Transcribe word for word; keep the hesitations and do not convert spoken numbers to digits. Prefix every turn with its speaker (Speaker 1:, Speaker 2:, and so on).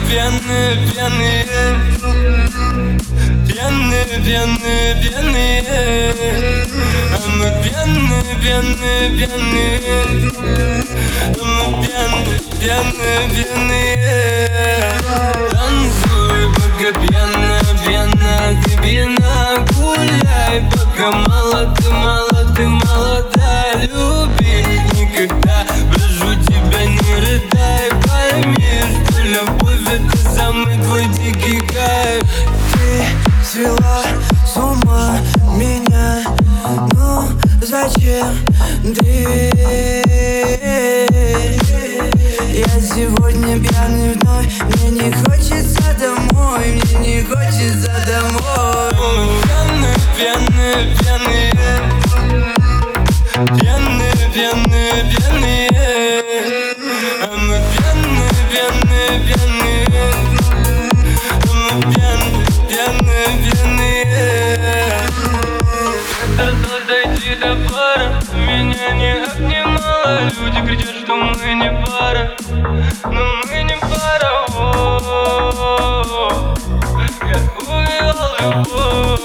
Speaker 1: пьяные, пьяные, пьяные, пьяные, пьяные, а мы пьяные, пьяные, пьяные, а мы пьяные, пьяные, пьяные. Танцуй, пока пьяная, пьяная, ты пьяна, гуляй, пока мало, ты мало, ты молода, люби никогда, прошу тебя, не рыдай, пойми, что любовь это самый твой дикий кайф.
Speaker 2: Ты свела с ума меня, ну зачем ты? Я сегодня пьяный вновь, мне не хочется домой, мне не хочется домой.
Speaker 1: Пьяные, пьяные, пьяные, пьяные, пьяные, пьяные, а мы пьяные, пьяные, пьяные, а мы пьяные, пьяные, пьяные. Старалась дойти до пара, меня не обнимала, люди кричат, что мы не пара, но мы не пара. О-о-о-о. Я увидел любовь.